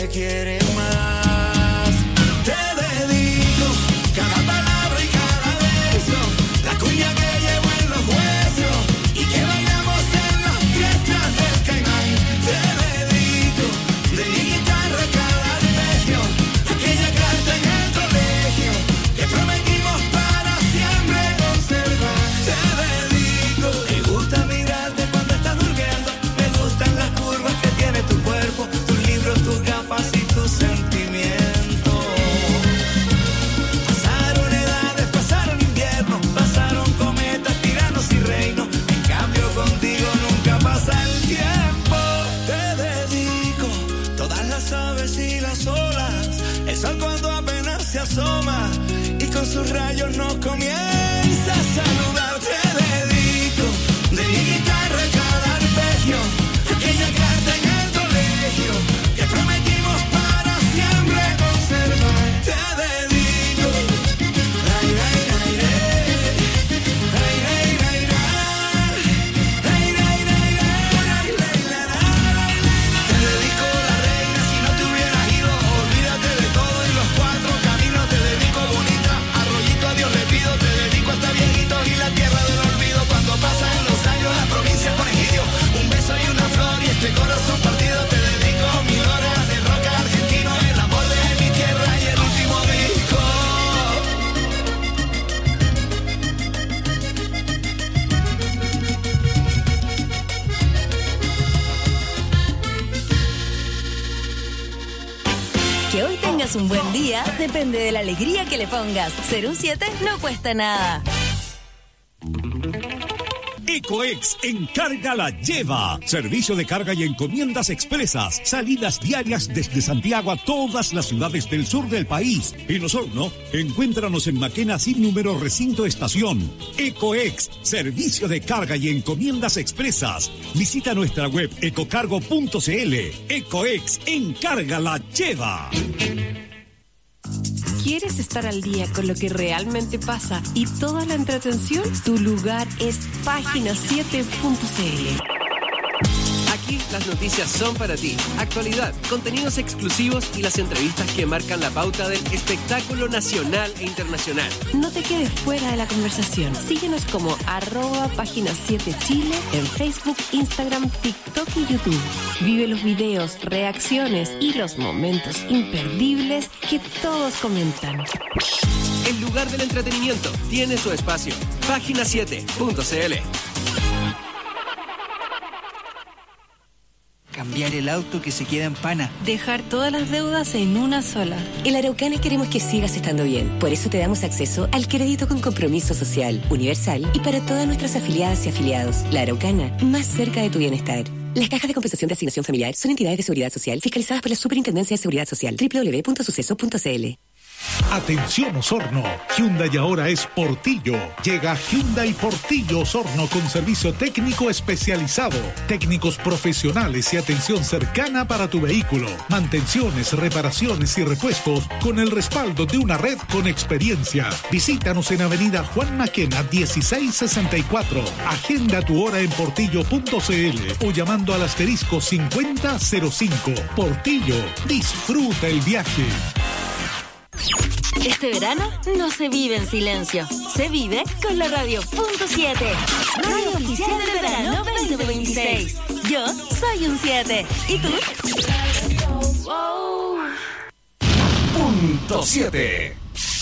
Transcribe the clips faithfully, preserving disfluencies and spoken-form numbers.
te quiere más. Te dedico cada palabra y cada beso, la cuña que llevo en los huesos y que bailamos en las fiestas del Caimán. Te dedico de mi guitarra cada arpegio, aquella carta en el colegio que prometimos para siempre conservar. Te dedico, me gusta mirarte cuando estás durmiendo, me gustan las curvas que tiene tu cuerpo, tus libros, tus gafas y tus sentimientos. Pasaron edades, pasaron inviernos, pasaron cometas, tiranos y reinos, en cambio contigo nunca pasa el tiempo. Te dedico todas las aves y las olas, el sol cuando apenas se asoma y con sus rayos nos comienza a saludar. Te dedico de mi guitarra cada arpegio, aquella carta en el colegio que prometimos para siempre conservar. Te dedico, ay, ay, ay, ay, ay, ay, ay, ay, ay, ay, ay, te dedico la reina, si no te hubieras ido, olvídate de todo y los cuatro caminos. Te dedico bonita, arroyito a Dios le pido, te dedico hasta viejitos y la tierra del olvido. Cuando pasan los años la provincia con egidio, un beso y una flor y este corazón partido. Te dedico mil horas de rock argentino, el amor de mi tierra y el último disco. Que hoy tengas un buen día depende de la alegría que le pongas. Ser un siete no cuesta nada. Ecoex Encarga la Lleva. Servicio de carga y encomiendas expresas. Salidas diarias desde Santiago a todas las ciudades del sur del país. En Osorno, encuéntranos en Maquena sin número recinto estación. Ecoex, servicio de carga y encomiendas expresas. Visita nuestra web ecocargo punto cl. Ecoex Encarga la Lleva. ¿Quieres estar al día con lo que realmente pasa y toda la entretención? Tu lugar es página siete punto cl. Aquí las noticias son para ti. Actualidad, contenidos exclusivos y las entrevistas que marcan la pauta del espectáculo nacional e internacional. No te quedes fuera de la conversación. Síguenos como arroba página siete Chile en Facebook, Instagram, TikTok y YouTube. Vive los videos, reacciones y los momentos imperdibles que todos comentan. El lugar del entretenimiento tiene su espacio. página siete punto cl. Cambiar el auto que se queda en pana. Dejar todas las deudas en una sola. En Araucana queremos que sigas estando bien. Por eso te damos acceso al crédito con compromiso social, universal y para todas nuestras afiliadas y afiliados. La Araucana, más cerca de tu bienestar. Las cajas de compensación de asignación familiar son entidades de seguridad social fiscalizadas por la Superintendencia de Seguridad Social. doble u doble u doble u punto suceso punto cl. Atención Osorno, Hyundai ahora es Portillo. Llega Hyundai Portillo Osorno con servicio técnico especializado, técnicos profesionales y atención cercana para tu vehículo, mantenciones, reparaciones y repuestos con el respaldo de una red con experiencia. Visítanos en Avenida Juan Maquena dieciséis sesenta y cuatro. Agenda tu hora en portillo punto cl o llamando al asterisco cincuenta cero cinco. Portillo, disfruta el viaje. Este verano no se vive en silencio, se vive con la radio punto siete. Radio oficial del verano veinte veintiséis. Yo soy un siete. ¿Y tú? Punto siete.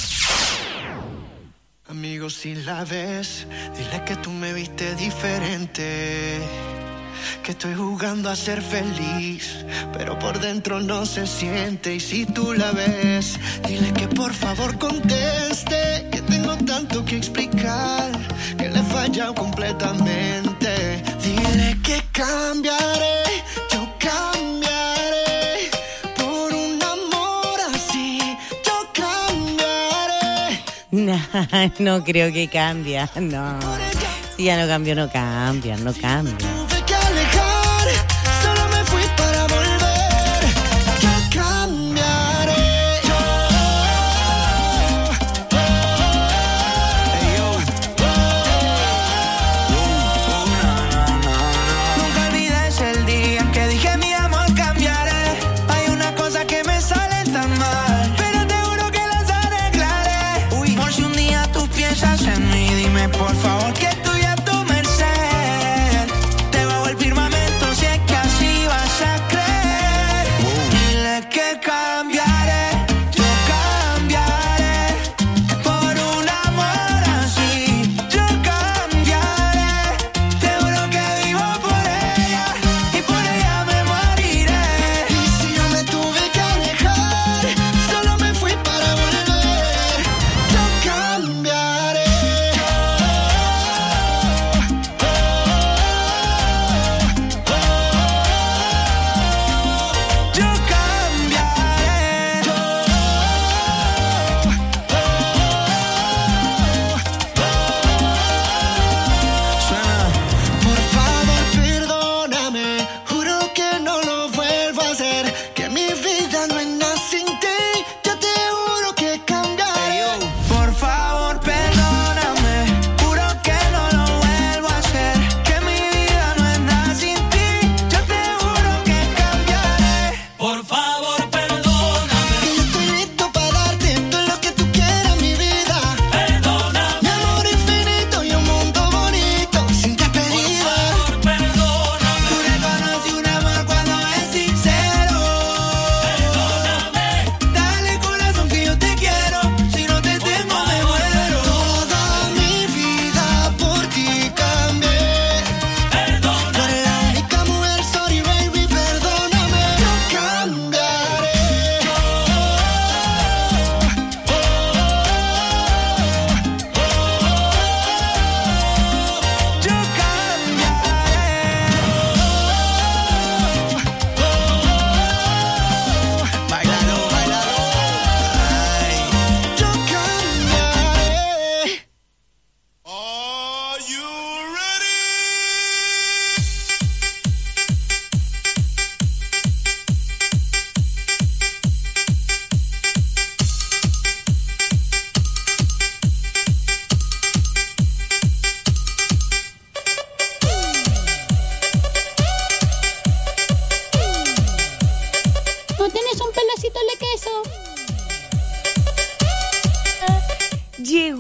Amigos, si la ves, dile que tú me viste diferente. Que estoy jugando a ser feliz, pero por dentro no se siente. Y si tú la ves, dile que por favor conteste, que tengo tanto que explicar, que le he fallado completamente. Dile que cambiaré, yo cambiaré, por un amor así, yo cambiaré. No, no creo que cambie, no. Si ya no cambió, no cambia, no cambia. Nunca olvides el día que dije mi amor cambiaré. Hay una cosa que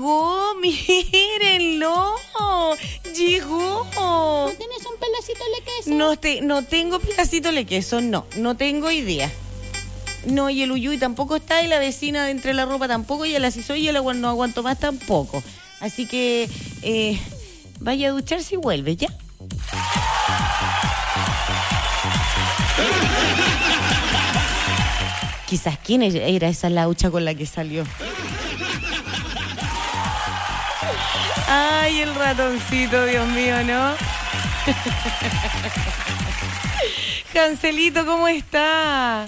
llegó, mírenlo. Llegó. ¿No tienes un pedacito de queso? No, te, no tengo pedacito de queso, no. No tengo idea. No, y el uyuy tampoco está, y la vecina de entre la ropa tampoco, y el asisoy y el agua no aguanto más tampoco. Así que eh, vaya a ducharse y vuelve, ¿ya? Quizás quién era esa laucha con la que salió. Ay, el ratoncito, Dios mío, ¿no? Cancelito, ¿cómo está?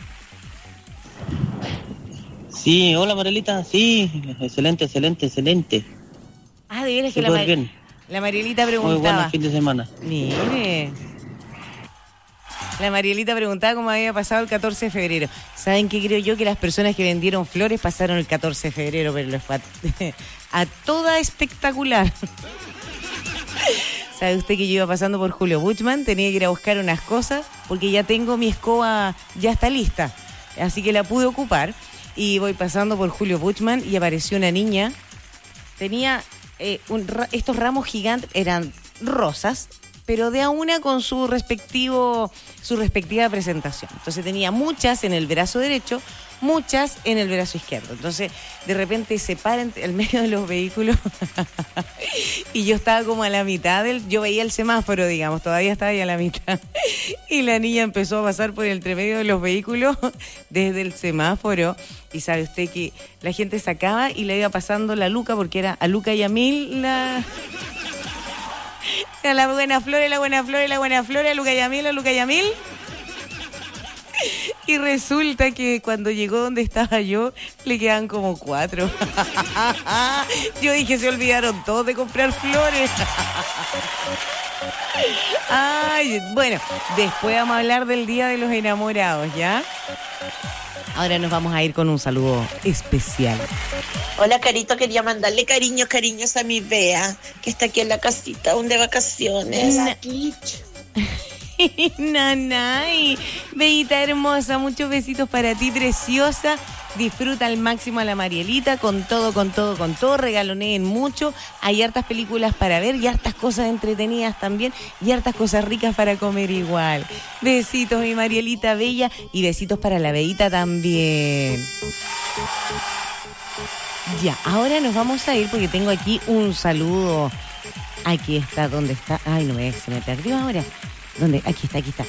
Sí, hola Marielita, sí, excelente, excelente, excelente. Ah, de veras que la, Mar... la Marielita preguntaba. Muy buen fin de semana. Mire. La Marielita preguntaba cómo había pasado el catorce de febrero. ¿Saben qué creo yo? Que las personas que vendieron flores pasaron el catorce de febrero, pero les fue a, a toda espectacular. ¿Sabe usted que yo iba pasando por Julio Buchmann? Tenía que ir a buscar unas cosas porque ya tengo mi escoba, ya está lista. Así que la pude ocupar. Y voy pasando por Julio Buchmann y apareció una niña. Tenía eh, un, estos ramos gigantes, eran rosas, pero de a una con su respectivo, su respectiva presentación. Entonces tenía muchas en el brazo derecho, muchas en el brazo izquierdo. Entonces, de repente se para en el medio de los vehículos y yo estaba como a la mitad del, yo veía el semáforo, digamos, todavía estaba ahí a la mitad. Y la niña empezó a pasar por el entremedio de los vehículos desde el semáforo. Y sabe usted que la gente sacaba y le iba pasando la Luca, porque era a Luca y a Mil la... La buena flor, la buena flor, la buena flor, a Luca y a Mil, a Luca y a Mil. Y resulta que cuando llegó donde estaba yo, le quedan como cuatro. Yo dije, se olvidaron todos de comprar flores. Ay, bueno, después vamos a hablar del Día de los Enamorados, ¿ya? Ahora nos vamos a ir con un saludo especial. Hola, Carito, quería mandarle cariños, cariños a mi Bea, que está aquí en la casita, aún de vacaciones. Na- Nanay, Beita hermosa, muchos besitos para ti, preciosa. Disfruta al máximo a la Marielita, con todo, con todo, con todo, regaloneen mucho. Hay hartas películas para ver y hartas cosas entretenidas también y hartas cosas ricas para comer igual. Besitos, mi Marielita bella, y besitos para la Beita también. Ya, ahora nos vamos a ir porque tengo aquí un saludo. Aquí está, ¿dónde está? Ay, no me se me perdió ahora. ¿Dónde? Aquí está, aquí está.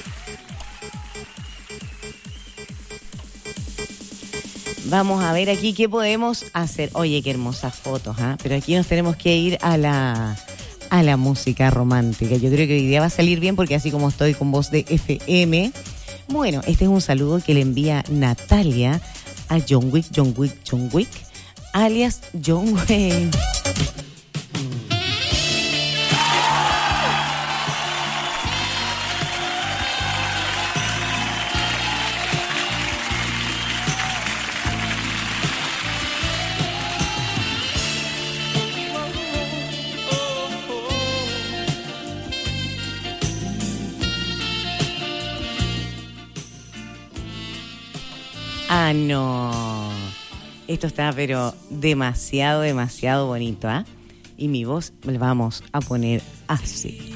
Vamos a ver aquí qué podemos hacer. Oye, qué hermosas fotos, ¿ah? ¿eh? Pero aquí nos tenemos que ir a la a la música romántica. Yo creo que hoy día va a salir bien porque así como estoy con voz de F M. Bueno, este es un saludo que le envía Natalia a John Wick, John Wick, John Wick, alias John Wayne. Ah, no. Esto está, pero demasiado, demasiado bonito, ¿ah? ¿eh? Y mi voz la vamos a poner así.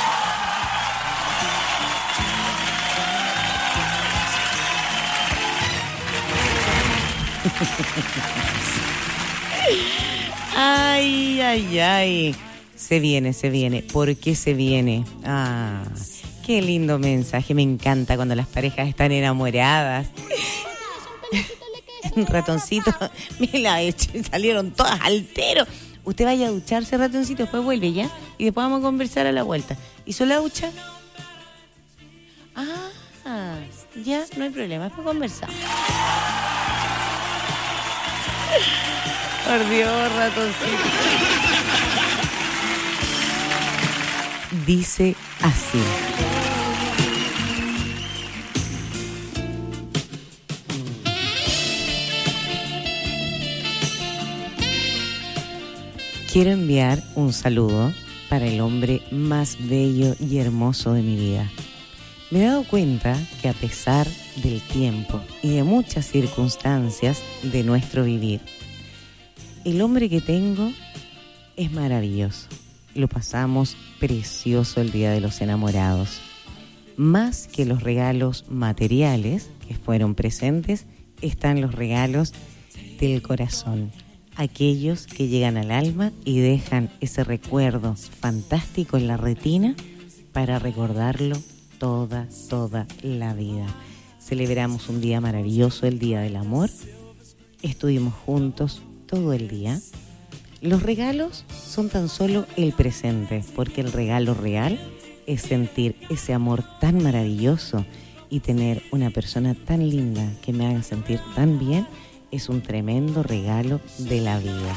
Ay, ay, ay. Se viene, se viene. ¿Por qué se viene? Ah, qué lindo mensaje. Me encanta cuando las parejas están enamoradas. Un ratoncito, me la eché, salieron todas alteros. Usted vaya a ducharse, ratoncito, después vuelve, ¿ya? Y después vamos a conversar a la vuelta. ¿Hizo la ducha? Ah, ya, no hay problema, después conversamos. Por Dios, ratoncito. Dice así. Quiero enviar un saludo para el hombre más bello y hermoso de mi vida. Me he dado cuenta que a pesar del tiempo y de muchas circunstancias de nuestro vivir, el hombre que tengo es maravilloso. Lo pasamos precioso el Día de los Enamorados. Más que los regalos materiales que fueron presentes, están los regalos del corazón. Aquellos que llegan al alma y dejan ese recuerdo fantástico en la retina para recordarlo toda, toda la vida. Celebramos un día maravilloso, el Día del Amor. Estuvimos juntos todo el día. Los regalos son tan solo el presente, porque el regalo real es sentir ese amor tan maravilloso y tener una persona tan linda que me haga sentir tan bien. Es un tremendo regalo de la vida.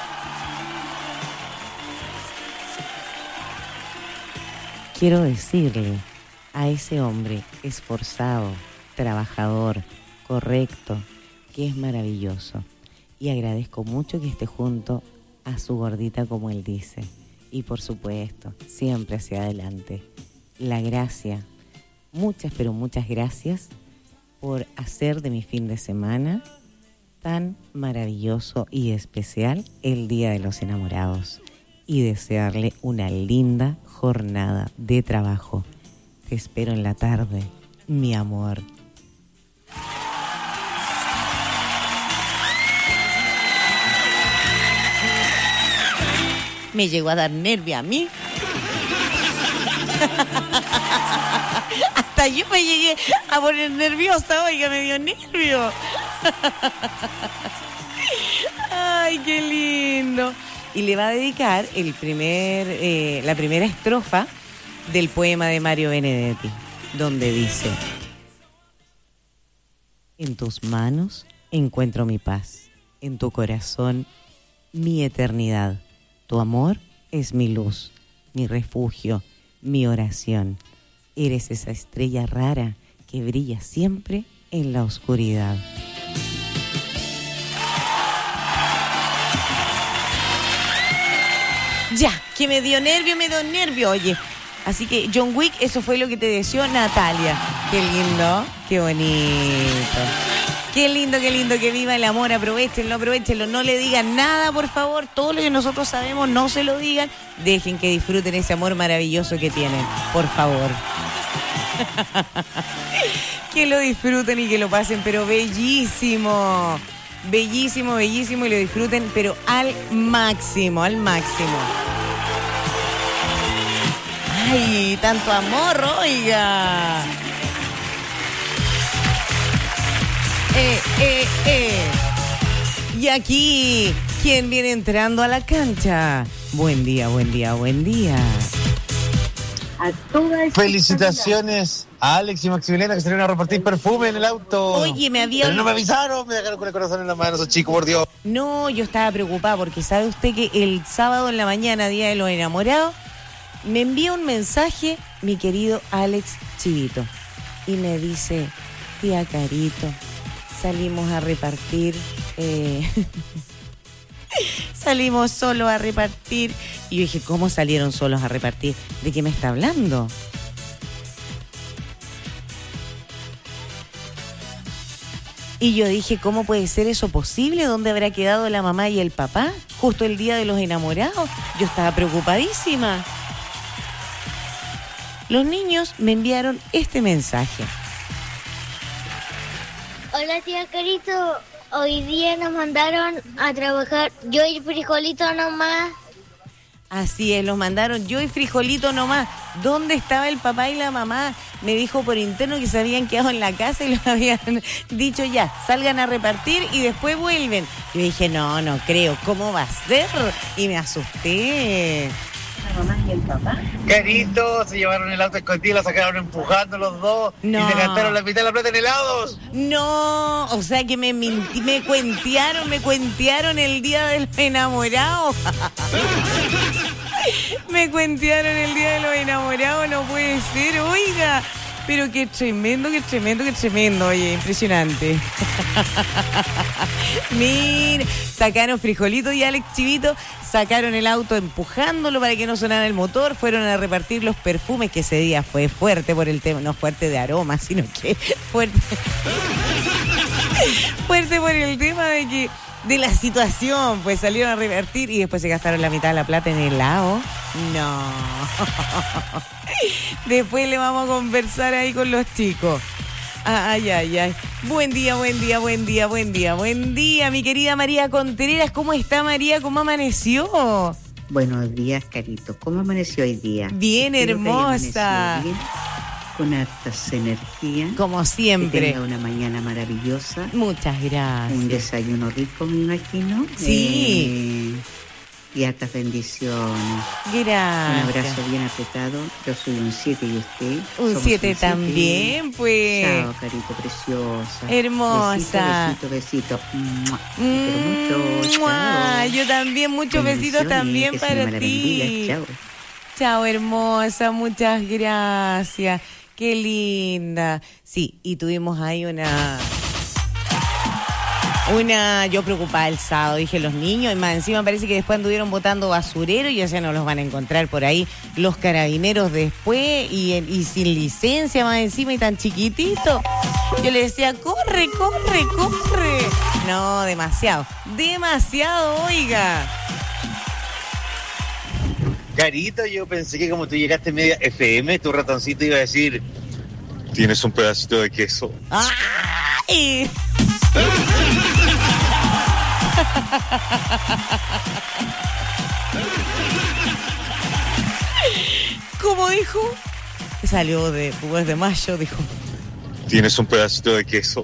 Quiero decirle a ese hombre esforzado, trabajador, correcto, que es maravilloso. Y agradezco mucho que esté junto a su gordita, como él dice. Y por supuesto, siempre hacia adelante. La gracia, muchas pero muchas gracias por hacer de mi fin de semana tan maravilloso y especial el Día de los Enamorados, y desearle una linda jornada de trabajo. Te espero en la tarde, mi amor. Me llegó a dar nervio a mí. Hasta yo me llegué a poner nerviosa, oiga, me dio nervio. Ay, qué lindo. Y le va a dedicar el primer, eh, la primera estrofa del poema de Mario Benedetti, donde dice: en tus manos encuentro mi paz, en tu corazón mi eternidad. Tu amor es mi luz, mi refugio, mi oración. Eres esa estrella rara que brilla siempre en la oscuridad. Ya, que me dio nervio, me dio nervio, oye. Así que, John Wick, eso fue lo que te deseó Natalia. Qué lindo, qué bonito. Qué lindo, qué lindo, que viva el amor. Aprovechenlo, aprovechenlo. No le digan nada, por favor. Todo lo que nosotros sabemos, no se lo digan. Dejen que disfruten ese amor maravilloso que tienen, por favor. Que lo disfruten y que lo pasen, pero bellísimo. Bellísimo, bellísimo, y lo disfruten, pero al máximo, al máximo. ¡Ay, tanto amor, oiga! Eh, eh, eh. Y aquí, ¿quién viene entrando a la cancha? Buen día, buen día, buen día. A todas. Felicitaciones a Alex y Maximiliana, que salieron a repartir perfume en el auto. Oye, me había... Pero no me avisaron, me dejaron con el corazón en la mano, esos chicos, por Dios. No, yo estaba preocupada porque sabe usted que el sábado en la mañana, Día de los Enamorados, me envía un mensaje mi querido Alex Chivito y me dice: tía Carito, salimos a repartir, eh, salimos solos a repartir. Y yo dije, ¿cómo salieron solos a repartir? ¿De qué me está hablando? Y yo dije, ¿cómo puede ser eso posible? ¿Dónde habrá quedado la mamá y el papá? Justo el Día de los Enamorados. Yo estaba preocupadísima. Los niños me enviaron este mensaje. Hola, tía Carito. Hoy día nos mandaron a trabajar yo y Frijolito nomás. Así es, los mandaron yo y Frijolito nomás. ¿Dónde estaba el papá y la mamá? Me dijo por interno que se habían quedado en la casa y los habían dicho ya, salgan a repartir y después vuelven. Yo dije, no, no creo, ¿cómo va a ser? Y me asusté. La mamá y el papá. Carito, se llevaron el auto escondido, lo sacaron empujando los dos. No. Y se gastaron la mitad de la plata en helados. No, o sea que me minti, me cuentearon, me cuentearon el Día de los Enamorados. Me cuentearon el Día de los Enamorados, no puede ser, oiga. Pero qué tremendo, qué tremendo, qué tremendo, oye, impresionante. Mira, sacaron Frijolito y Alex Chivito, sacaron el auto empujándolo para que no sonara el motor, fueron a repartir los perfumes, que ese día fue fuerte por el tema, no fuerte de aroma, sino que fuerte, fuerte por el tema de que de la situación, pues salieron a revertir y después se gastaron la mitad de la plata en helado. No. Después le vamos a conversar ahí con los chicos. Ay, ay, ay. Buen día, buen día, buen día, buen día, buen día, mi querida María Contreras. ¿Cómo está, María? ¿Cómo amaneció? Buenos días, Carito. ¿Cómo amaneció hoy día? Bien, Espero hermosa. Bien, con hartas energías. Como siempre. Que tenga una mañana maravillosa. Muchas gracias. Un desayuno rico, me imagino. Sí. Eh, y hartas bendiciones. Gracias. Un abrazo bien apretado. Yo soy un siete y usted. Un siete también, pues. Chao, Carito, preciosa. Hermosa. Besito, besito, besito. Mm, mucho. Chao. Yo también, muchos besitos también que para se ti. bendiga. Chao. Chao, hermosa, muchas gracias. Qué linda. Sí, y tuvimos ahí una... Una, yo preocupada el sábado, dije los niños, y más encima parece que después anduvieron botando basurero y ya se no los van a encontrar por ahí los carabineros después y, y sin licencia más encima y tan chiquitito. Yo le decía, corre, corre, corre. No, demasiado, demasiado, oiga. Carito, yo pensé que como tú llegaste media F M, tu ratoncito iba a decir, tienes un pedacito de queso. ¡Ay! ¿Cómo dijo? Salió de pues de mayo, dijo. Tienes un pedacito de queso.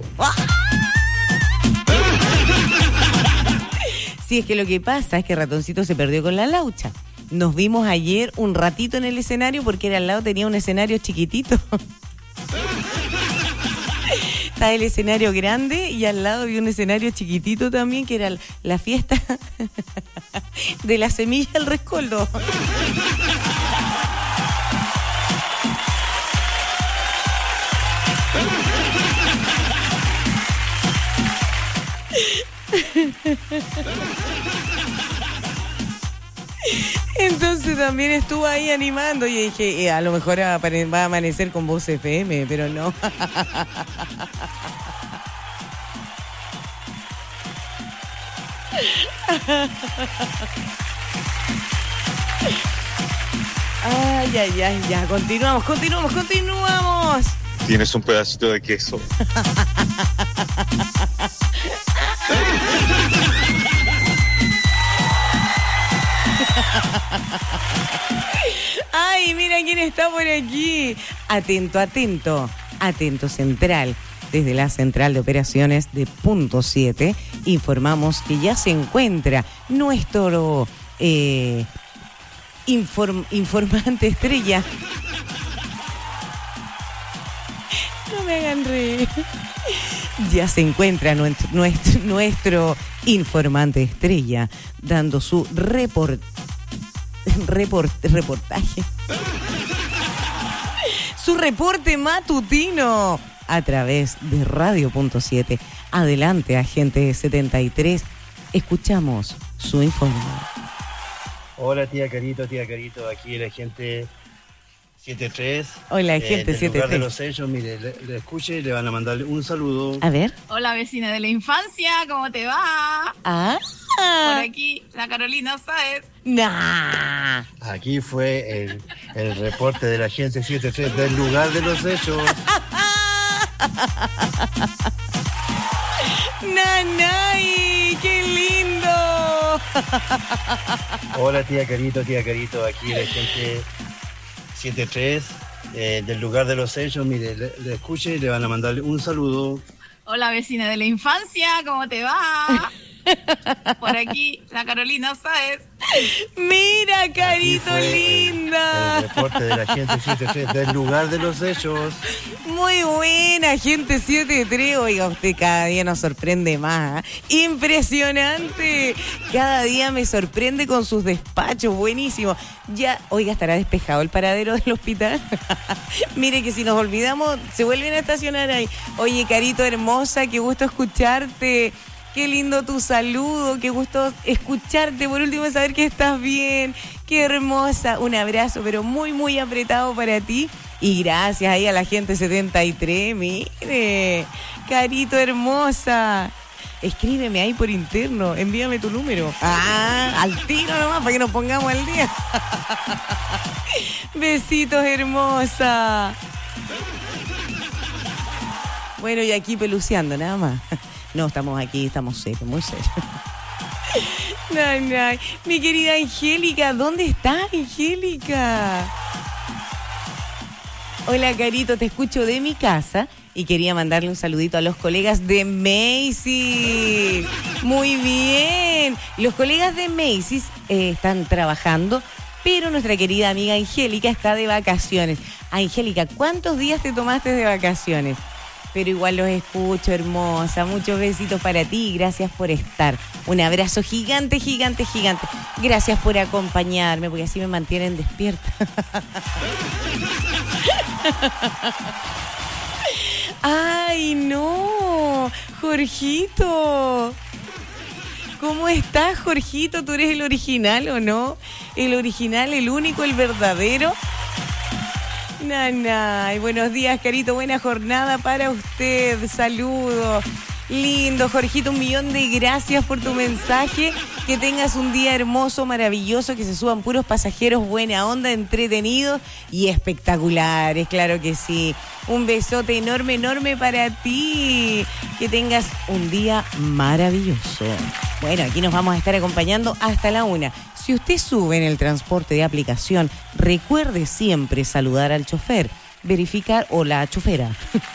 Sí, es que lo que pasa es que Ratoncito se perdió con la laucha. Nos vimos ayer un ratito en el escenario porque era al lado, tenía un escenario chiquitito. Está el escenario grande y al lado había un escenario chiquitito también que era la fiesta de la semilla del rescoldo. Entonces también estuvo ahí animando y dije, eh, a lo mejor va a amanecer con Voz F M, pero no. Ay, ay, ay, ya, continuamos, continuamos, continuamos. Tienes un pedacito de queso. Ay, mira quién está por aquí. Atento, atento, atento central. Desde la central de operaciones de Punto siete informamos que ya se encuentra nuestro eh, inform, informante estrella. No me hagan reír. Ya se encuentra nuestro, nuestro, nuestro informante estrella dando su report, report, reportaje. Su reporte matutino a través de Radio Punto siete. Adelante, agente setenta y tres. Escuchamos su informe. Hola, tía Carito, tía Carito. Aquí el agente setenta y tres. Hola, agente eh, setenta y tres. En lugar de los sellos, mire, le, le escuche y le van a mandar un saludo. A ver. Hola, vecina de la infancia, ¿cómo te va? Ah. Por aquí, la Carolina Sáez. Nah. Aquí fue el, el reporte del agente setenta y tres del lugar de los hechos. ¡Nanay! ¡Qué lindo! Hola, tía Carito, tía Carito. Aquí el agente setenta y tres eh, del lugar de los hechos. Mire, le, le escuche y le van a mandar un saludo. Hola, vecina de la infancia, ¿cómo te va? Por aquí, la Carolina Sáez. Mira, Carito linda. El, el reporte de la gente setenta y tres del lugar de los hechos. Muy buena, gente setenta y tres. Oiga, usted cada día nos sorprende más. ¿Eh? Impresionante. Cada día me sorprende con sus despachos. Buenísimo. Ya, oiga, ¿estará despejado el paradero del hospital? Mire que si nos olvidamos, se vuelven a estacionar ahí. Oye, Carito hermosa, qué gusto escucharte. Qué lindo tu saludo, qué gusto escucharte. Por último, saber que estás bien. Qué hermosa. Un abrazo, pero muy, muy apretado para ti. Y gracias ahí a la gente setenta y tres. Mire, Carito hermosa. Escríbeme ahí por interno, envíame tu número. Ah, al tiro nomás para que nos pongamos al día. Besitos, hermosa. Bueno, y aquí peluceando, nada más. No, estamos aquí, estamos serios, muy serios. No, no. Mi querida Angélica, ¿dónde estás, Angélica? Hola, Carito, te escucho de mi casa y quería mandarle un saludito a los colegas de Macy's. Muy bien. Los colegas de Macy's eh, están trabajando, pero nuestra querida amiga Angélica está de vacaciones. Angélica, ¿cuántos días te tomaste de vacaciones? Pero igual los escucho, hermosa. Muchos besitos para ti y gracias por estar. Un abrazo gigante, gigante, gigante. Gracias por acompañarme, porque así me mantienen despierta. ¡Ay, no! Jorgito. ¿Cómo estás, Jorgito? ¿Tú eres el original o no? ¿El original, el único, el verdadero? Nanay, buenos días, Carito, buena jornada para usted, saludos. Lindo, Jorgito, un millón de gracias por tu mensaje. Que tengas un día hermoso, maravilloso, que se suban puros pasajeros, buena onda, entretenidos y espectaculares, claro que sí. Un besote enorme, enorme para ti. Que tengas un día maravilloso. Bueno, aquí nos vamos a estar acompañando hasta la una. Si usted sube en el transporte de aplicación, recuerde siempre saludar al chofer, verificar o la chofera.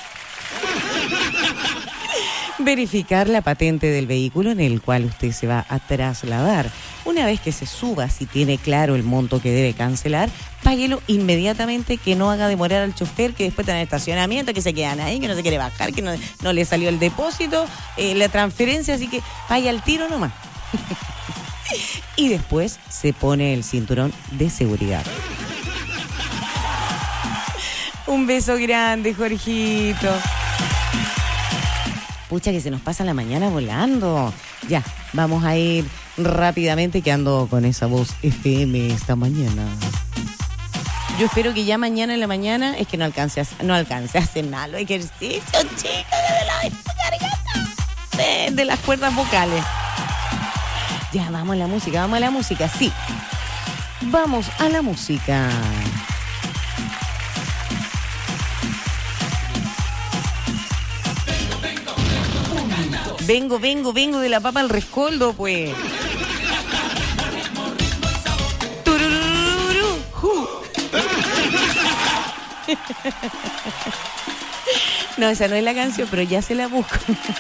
Verificar la patente del vehículo en el cual usted se va a trasladar. Una vez que se suba, si tiene claro el monto que debe cancelar, páguelo inmediatamente, que no haga demorar al chofer, que después está en el estacionamiento, que se quedan ahí, que no se quiere bajar, que no, no le salió el depósito, eh, la transferencia, así que vaya al tiro nomás. Y después se pone el cinturón de seguridad. Un beso grande, Jorgito. Pucha, que se nos pasa la mañana volando. Ya, vamos a ir rápidamente, que ando con esa voz F M esta mañana. Yo espero que ya mañana en la mañana es que no alcance a, no alcance a hacer nada los ejercicios, chicas, de la garganta, de, de las cuerdas vocales. Ya, vamos a la música, vamos a la música, sí. Vamos a la música. Vengo, vengo, vengo de la papa al rescoldo, pues. Turururu, ju. No, esa no es la canción, pero ya se la busco.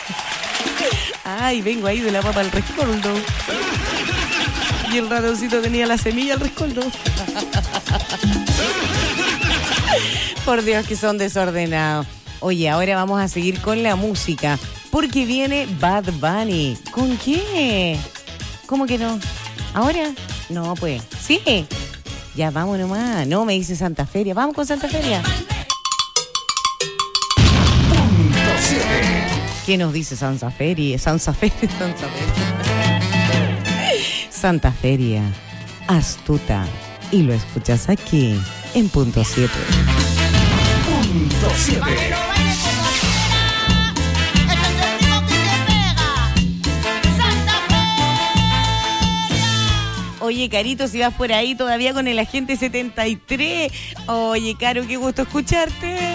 Ay, vengo ahí de la papa al rescoldo. Y el ratoncito tenía la semilla al rescoldo. Por Dios, que son desordenados. Oye, ahora vamos a seguir con la música, porque viene Bad Bunny. ¿Con qué? ¿Cómo que no? ¿Ahora? No, pues. Sí. Ya, vamos nomás. No, me dice Santa Feria. Vamos con Santa Feria. ¿Qué nos dice Santa Feria? Santa Feria, Santa Feria. Santa Feria, astuta. Y lo escuchas aquí, en Punto siete. Punto siete. Oye, Carito, si vas por ahí todavía con el agente setenta y tres. Oye, Caro, qué gusto escucharte.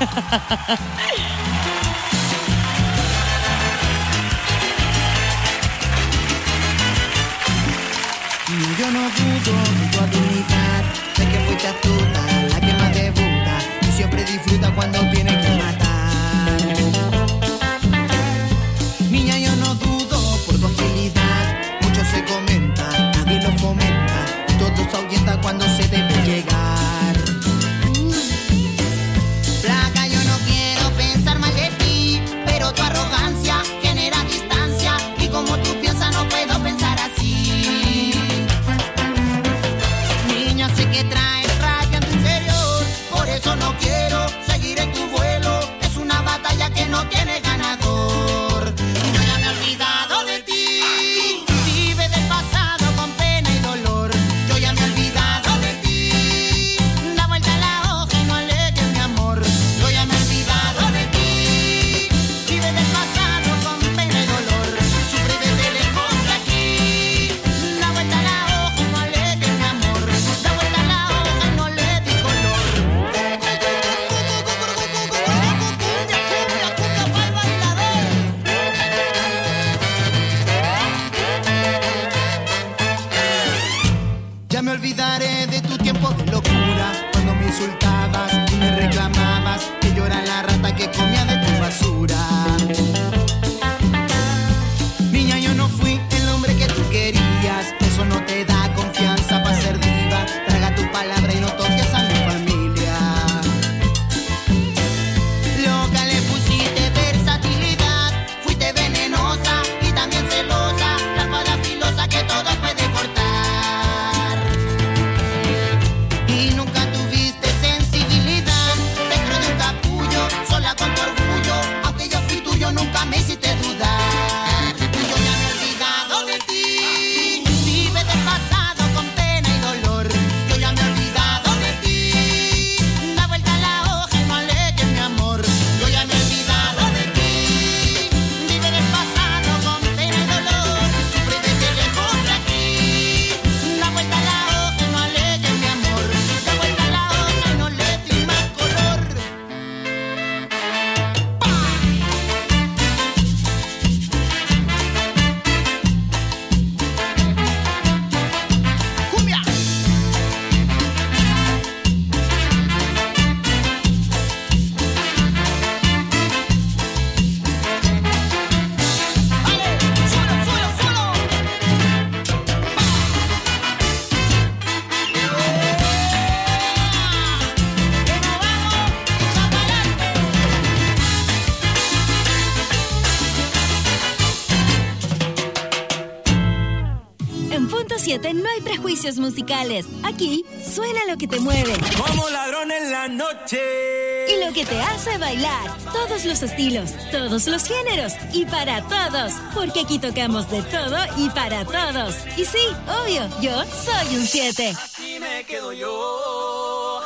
Yo no dudo de tu habilidad, sé que fuiste astuta, la que más debuta y siempre disfruta cuando tiene que matar. Niña, yo no dudo por tu agilidad, mucho se comenta, nadie lo fomenta, todo se ahuyenta cuando se debe llegar. Flaca, yo no quiero pensar mal de ti, pero tu arrogancia genera distancia y como tú piensas no puedo pensar así. Niña, sé que traes rabia en tu interior, por eso no quiero seguir en tu vuelo. siete no hay prejuicios musicales. Aquí suena lo que te mueve. Como ladrón en la noche. Y lo que te hace bailar. Todos los estilos, todos los géneros y para todos. Porque aquí tocamos de todo y para todos. Y sí, obvio, yo soy un siete. Así me quedo yo.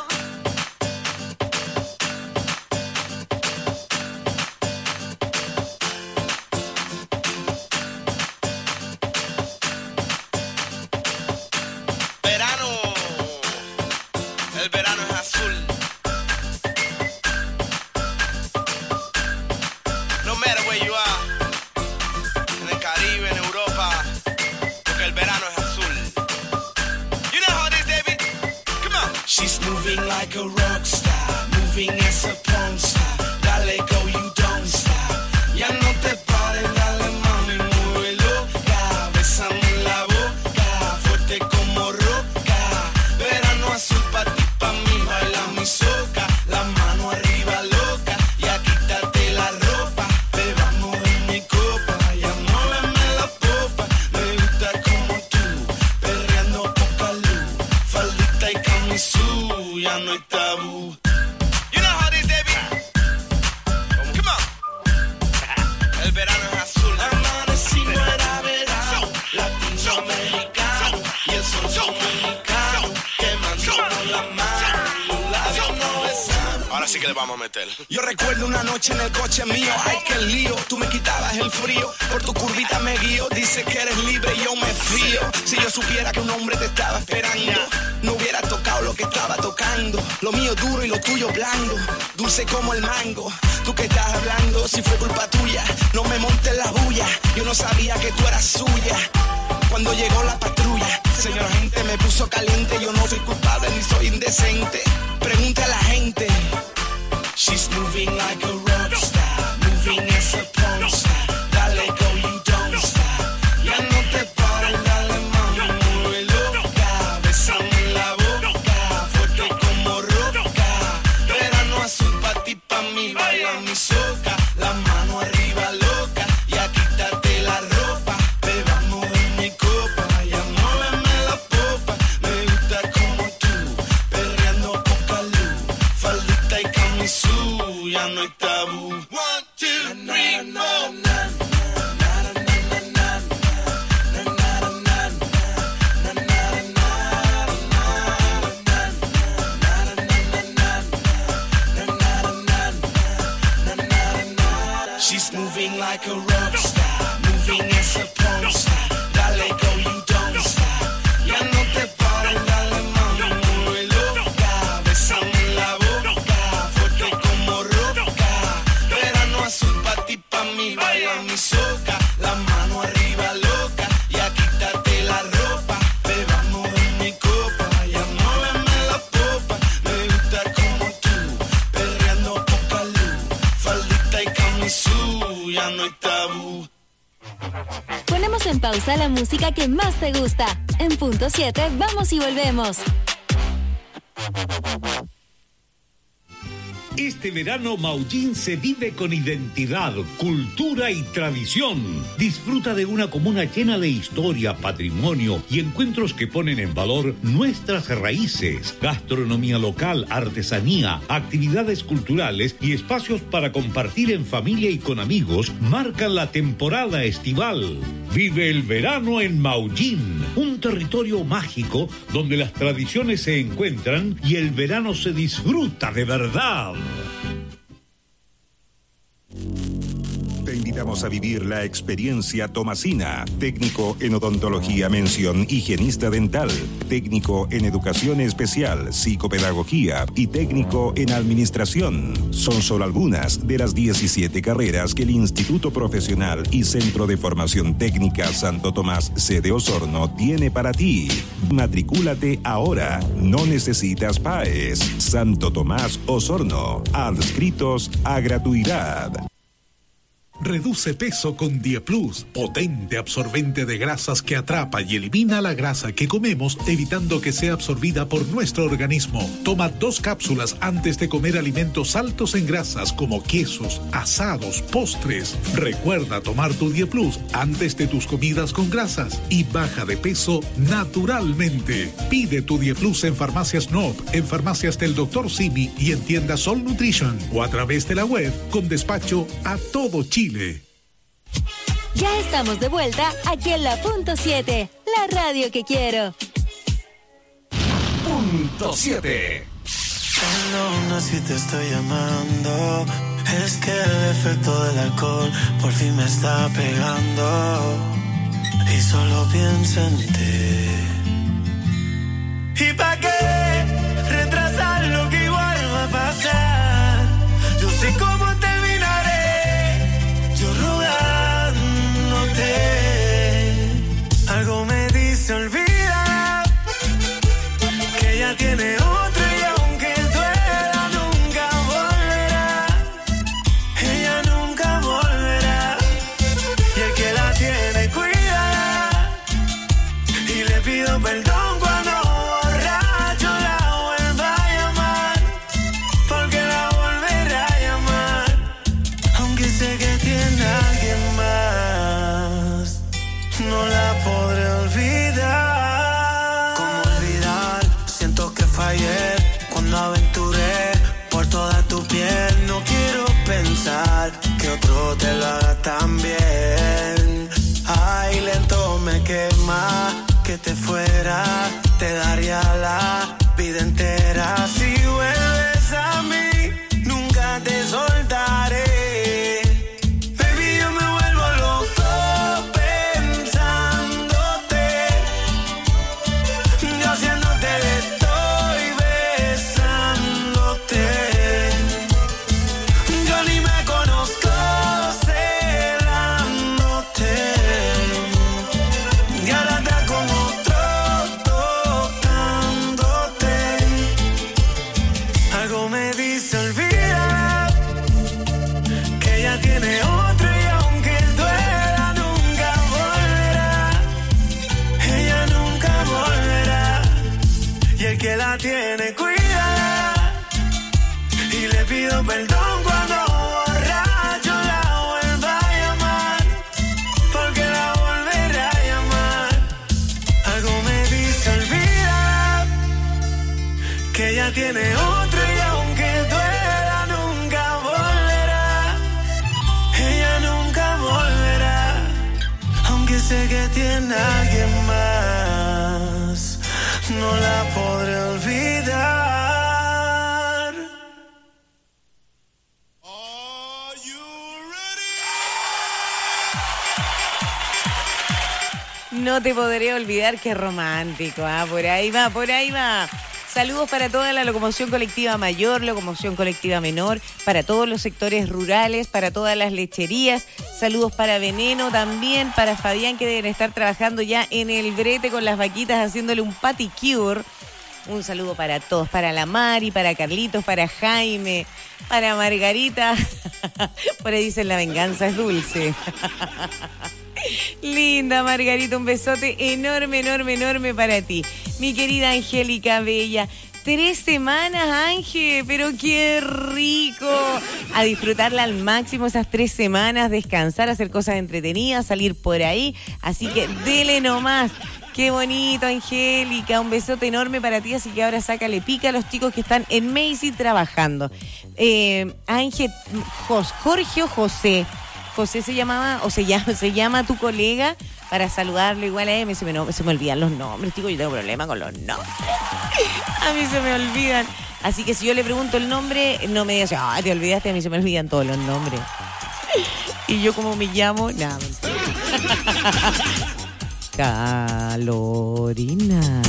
Like a rock star, moving as a porn star. Dale go, you don't stop. Ya no te pares, dale mami, mueve loca. Bésame en la boca, fuerte como roca. Verano azul pa' ti, pa' mí, baila mi soca. La mano arriba loca, ya quítate la ropa. Bebamos en mi copa, ya muéveme la popa. Me gusta como tú, perreando poca luz. Faldita y camisú, ya no hay tabú. You know how this baby. Come on. El verano es azul. Amanecí no era verano. Latinoamericano. Y el sol dominicano. Quemando la mano. Los labios no besan. Ahora sí que le vamos a meter. Yo recuerdo una noche en el coche mío. Ay, qué lío. Tú me quitabas el frío. Por tu curvita me guío. Dices que eres libre y yo me fío. Si yo supiera que un hombre te estaba esperando, no hubiera tocado lo que estaba tocando. Lo mío duro y lo tuyo blando. Dulce como el mango. Tú que estás hablando, si fue culpa tuya, no me montes la bulla. Yo no sabía que tú eras suya. Cuando llegó la patrulla, señor agente, me puso caliente. Yo no soy culpable ni soy indecente. Pregunte a la gente. She's moving like a rock star, moving as a porn star. Dale go, you don't stop. Ya no te pares, dale mami, mueve loca. Bésame en la boca, fuerte como roca. Verano azul pa' ti, pa' mí, baila mi soca. La mano arriba loca, ya quítate la ropa. Bebamos en mi copa, ya muéveme la popa. Me gusta como tú, perreando poca luz. Faldita y camisú, ya no hay tabú. One, two, three, four. She's moving like a rock star, moving as a porn star. Dale go, you don't stop. Ya no te pares, dale mami, mueve loca. Bésame en la boca, fuerte como roca. Verano azul pa' ti, pa' mí, baila mi soca. La mano arriba loca, ya quítate la ropa. Bebamos en mi copa, ya muéveme la popa. Me gusta como tú, perreando poca luz. Faldita y camisú, ya no hay tabú. Ponemos en pausa la música que más te gusta. En punto siete, vamos y volvemos. Este verano Maullín se vive con identidad, cultura y tradición. Disfruta de una comuna llena de historia, patrimonio y encuentros que ponen en valor nuestras raíces, gastronomía local, artesanía, actividades culturales y espacios para compartir en familia y con amigos marcan la temporada estival. Vive el verano en Maullín, un territorio mágico donde las tradiciones se encuentran y el verano se disfruta de verdad. Te invitamos a vivir la experiencia Tomasina, técnico en odontología, mención higienista dental, técnico en educación especial, psicopedagogía y técnico en administración. Son solo algunas de las diecisiete carreras que el Instituto Profesional y Centro de Formación Técnica Santo Tomás, sede Osorno, tiene para ti. Matricúlate ahora, no necesitas P A E S. Santo Tomás Osorno, adscritos a gratuidad. Reduce peso con Dieplus, potente absorbente de grasas que atrapa y elimina la grasa que comemos, evitando que sea absorbida por nuestro organismo. Toma dos cápsulas antes de comer alimentos altos en grasas como quesos, asados, postres. Recuerda tomar tu Dieplus antes de tus comidas con grasas y baja de peso naturalmente. Pide tu Dieplus en Farmacias Noop, en Farmacias del doctor Simi y en tiendas Sol Nutrition o a través de la web con despacho a todo Chile. Ya estamos de vuelta aquí en la Punto siete, la radio que quiero. Punto siete. Perdona si te estoy llamando, es que el efecto del alcohol por fin me está pegando y solo pienso en ti. ¿Y pa' qué retrasar lo que igual va a pasar? Yo sé cómo terminaré, yo rogándote. Algo me dice olvida que ella tiene otro y aunque duela nunca volverá. Ella nunca volverá y el que la tiene cuida y le pido perdón. Que otro te lo haga también. Ay, lento me quema que te fuera. Te daría la vida entera. Si vuelves a mí, nunca te soltaré. Baby, yo me vuelvo loco pensándote. Yo haciéndote le estoy besándote. Que la tiene cuida y le pido perdón cuando borracho la vuelva a llamar, porque la volveré a llamar. Algo me dice olvida que ella tiene otro y aunque duela nunca volverá. Ella nunca volverá, aunque sé que tiene a alguien más. No la podré olvidar. No te podré olvidar, qué romántico, ¿ah? Por ahí va, por ahí va. Saludos para toda la locomoción colectiva mayor, locomoción colectiva menor, para todos los sectores rurales, para todas las lecherías. Saludos para Veneno también, para Fabián, que deben estar trabajando ya en el brete con las vaquitas, haciéndole un paticure. Un saludo para todos, para la Mari, para Carlitos, para Jaime, para Margarita. Por ahí dicen la venganza es dulce. Linda Margarita, un besote enorme, enorme, enorme para ti. Mi querida Angélica Bella, tres semanas, Ángel, pero qué rico. A disfrutarla al máximo esas tres semanas, descansar, hacer cosas entretenidas, salir por ahí. Así que dele nomás. Qué bonito, Angélica, un besote enorme para ti, así que ahora sácale pica a los chicos que están en Macy trabajando. Eh, Ángel, Jorge o José. José se llamaba, o se llama, se llama tu colega, para saludarlo igual a él. Se me, no, se me olvidan los nombres, chicos, yo tengo problema con los nombres. A mí se me olvidan. Así que si yo le pregunto el nombre, no me digas, ah, te olvidaste, a mí se me olvidan todos los nombres. Y yo como me llamo, nada, mentira. Carolina.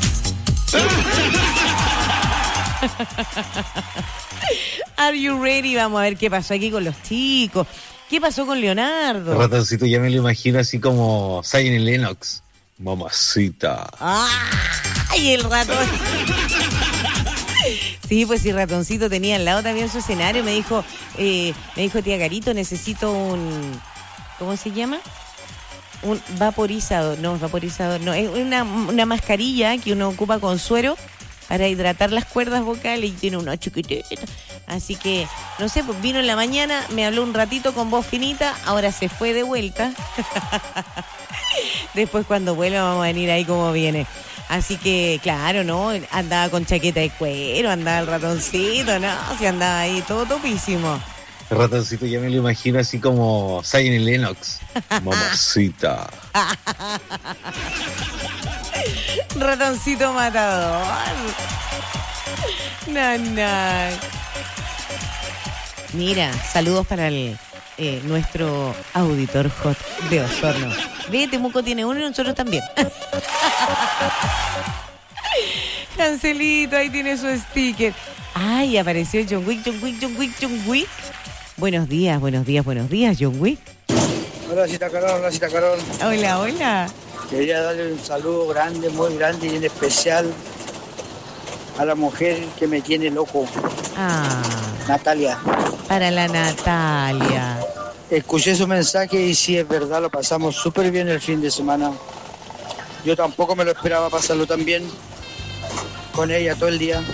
Are you ready? Vamos a ver qué pasó aquí con los chicos. ¿Qué pasó con Leonardo? El ratoncito ya me lo imagino así como Zion Lennox. Mamacita. ¡Ay, el ratón! Sí, pues si Ratoncito tenía al lado también su escenario, me dijo, eh, me dijo tía Carito, necesito un, ¿cómo se llama? Un vaporizador, no, vaporizador, no, es una, una mascarilla que uno ocupa con suero para hidratar las cuerdas vocales y tiene una chiquitita. Así que, no sé, pues vino en la mañana, me habló un ratito con voz finita, ahora se fue de vuelta. Después cuando vuelva vamos a venir ahí como viene. Así que, claro, ¿no? Andaba con chaqueta de cuero, andaba el Ratoncito, ¿no? Se andaba ahí todo topísimo. El Ratoncito ya me lo imagino así como Zion Lennox. Mamacita. Ratoncito matador. No, no. Mira, saludos para el eh, nuestro auditor hot de Osorno. Ve, Temuco tiene uno y nosotros también. Cancelito, ahí tiene su sticker. Ay, apareció John Wick, John Wick, John Wick, John Wick. Buenos días, buenos días, buenos días, John Wick. Hola, Cita Carol, hola, Cita Carol. Hola, hola. Quería darle un saludo grande, muy grande y en especial a la mujer que me tiene loco. Ah. Natalia. Para la Natalia. Escuché su mensaje y sí, es verdad, lo pasamos súper bien el fin de semana. Yo tampoco me lo esperaba pasarlo tan bien con ella todo el día.